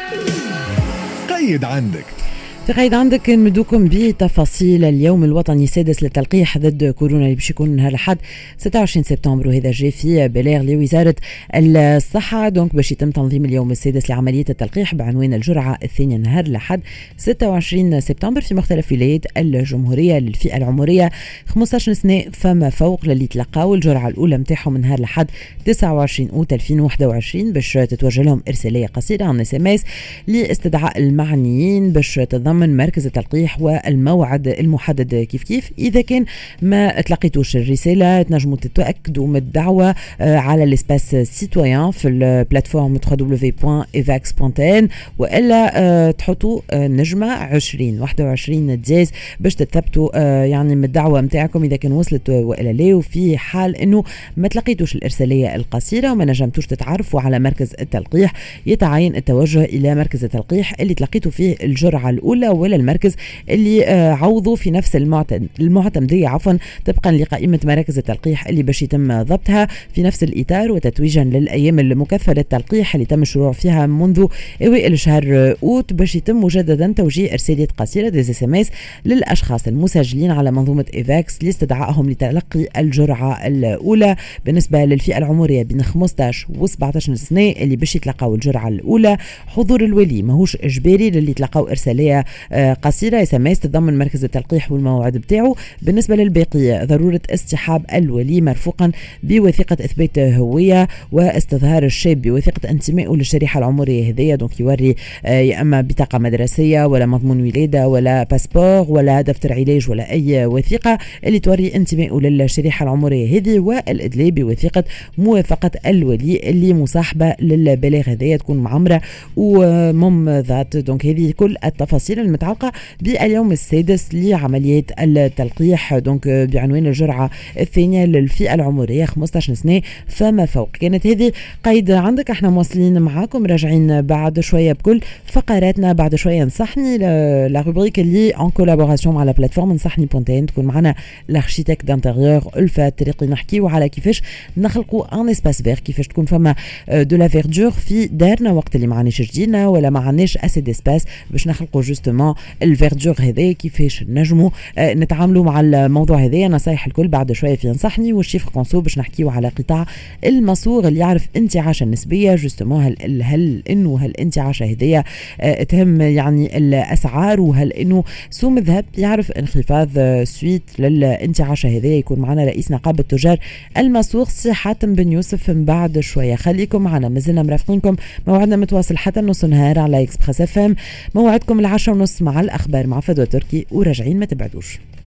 قيد عندك. في قيد عندك نمدوكم بتفاصيل اليوم الوطني السادس للتلقيح ضد كورونا اللي باش يكون نهار الأحد 26 سبتمبر، وهذا جاء في بلاغ لوزارة الصحة. دونك باش يتم تنظيم اليوم السادس لعملية التلقيح بعنوان الجرعة الثانية نهار الأحد 26 سبتمبر في مختلف ولايات الجمهورية للفئة العمرية 15 سنة فما فوق، للي تلقاو الجرعة الأولى متاعهم نهار الأحد 29 أوت 2021 باش تتوجه لهم إرسالية قصيرة عن SMS لاستدعاء المعنيين باش تضم من مركز التلقيح والموعد المحدد. كيف إذا كان ما تلقيتوش الرسالة تنجموا تتأكدوا من الدعوة على الاسباس سيتويان في البلاتفورم www.evax.n، وإلا تحطوا نجمة 2021 ديز باش تثبتوا يعني من الدعوة متاعكم إذا كان وصلت وإلا لا. وفي حال إنه ما تلقيتوش الإرسالية القصيرة وما نجمتوش تتعرفوا على مركز التلقيح، يتعين التوجه إلى مركز التلقيح اللي تلقيتوا فيه الجرعة الأولى ولا المركز اللي عوضوا في نفس المعتمدية طبقا لقائمة مراكز التلقيح اللي باش يتم ضبطها في نفس الإطار، وتتويجا للأيام المكثفة للتلقيح اللي تم الشروع فيها منذ أوائل شهر أوت باش يتم مجددا توجيه إرسالية قصيرة دي SMS للأشخاص المسجلين على منظومة إيفاكس لاستدعائهم لتلقي الجرعة الأولى. بالنسبة للفئة العمرية بين 15 و 17 سنة اللي باش يتلقاو الجرعة الأولى، حضور الولي ماهوش إجباري للي تلقاو إرسالية قصيرة SMS تضمن مركز التلقيح والموعد بتاعه. بالنسبة للباقي ضرورة اصطحاب الولي مرفوقا بوثيقة إثبات هوية واستظهار الشاب بوثيقة انتمائه للشريحة العمرية هذية، دونك يوري يا إما بطاقة مدرسية ولا مضمون ولادة ولا باسبور ولا دفتر علاج ولا أي وثيقة اللي توري انتمائه للشريحة العمرية هذه، والإدلاء بوثيقة موافقة الولي اللي مصاحبة للبلاغ هذية تكون معمرة وممضات. دونك هذه كل التفاصيل المتعلقة باليوم السادس لعمليات التلقيح دونك بعنوان الجرعة الثانية للفئة العمرية 15 سنة فما فوق. كانت هذه قيد عندك، احنا مواصلين معاكم راجعين بعد شوية بكل فقراتنا. بعد شوية نصحني لا روبريك اللي ان كولابوراسيون مع لا بلاتفورم نصحني.n تكون معنا الاركيتكت دانتيريور ألفة طريقي نحكيو على كيفاش نخلقوا ان اسباس فير، كيفاش تكون فما دو لا فيردور في دارنا وقت اللي ما عندناش جدينا ولا ما عندناش اسي ديسباس باش نخلقوا جوستومون الفيردور هذا. كيفاش نجموا نتعاملوا مع الموضوع هذا؟ نصايح الكل بعد شويه في نصحني والشيف كونسو باش نحكيوا على قطاع المصوغ اللي يعرف انتعاش النسبيه جوستومون. هل انه الانتعاش هذيا تهم يعني الاسعار، وهل انه سوم الذهب يعرف انخفاض سويت للانتعاش هذيا؟ يكون معنا رئيس نقابه تجار المصوغ سي حاتم بن يوسف من بعد شويه. خليكم معنا، مازلنا مرافقينكم، موعدنا متواصل حتى نص نهار على اكسبريس FM. موعدكم 10:30 مع الأخبار مع فدوى تركي، وراجعين ما تبعدوش.